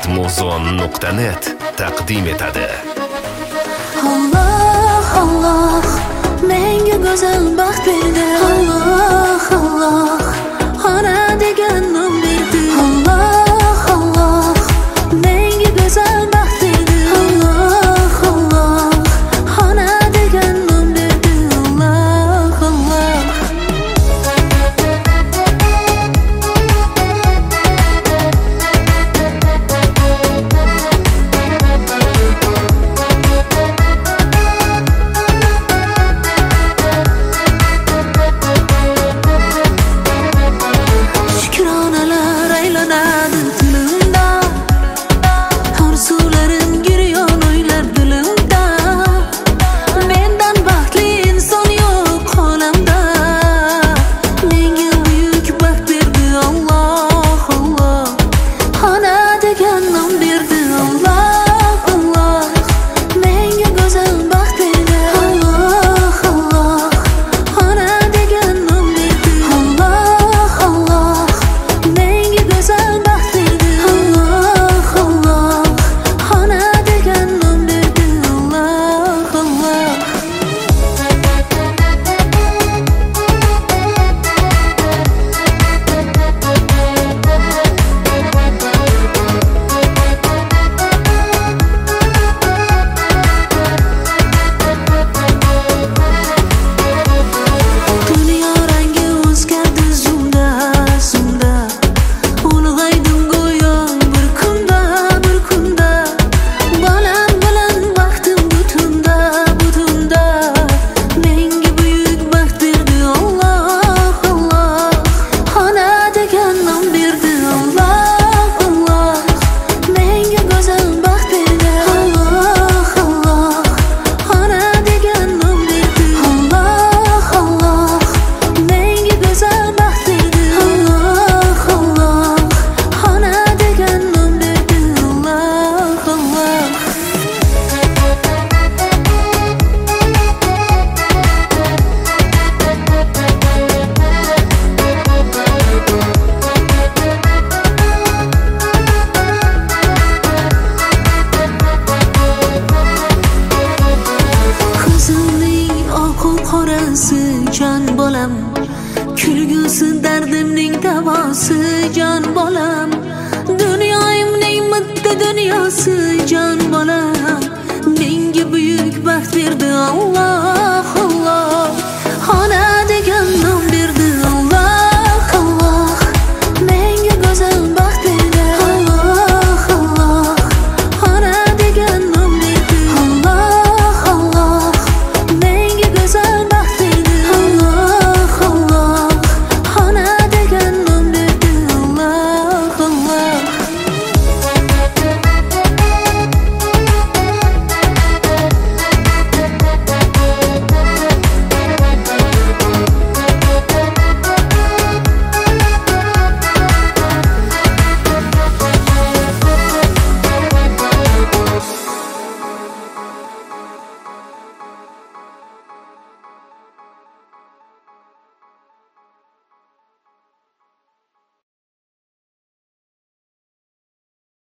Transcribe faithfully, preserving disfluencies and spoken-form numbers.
muzon nuqta net taqdim etadi. Alloh Alloh menga go'zal baxt berdi. Alloh Alloh ona degan nom berdi. Alloh Alloh menga go'zal baxt berdi. Alloh Alloh ona degan nom berdi. Alloh Alloh jon bolam, kulgusi dardimning davosi jon bolam, dunyoimning bitta dunyosi jon bolam, menga buyuk baxt berdi Alloh.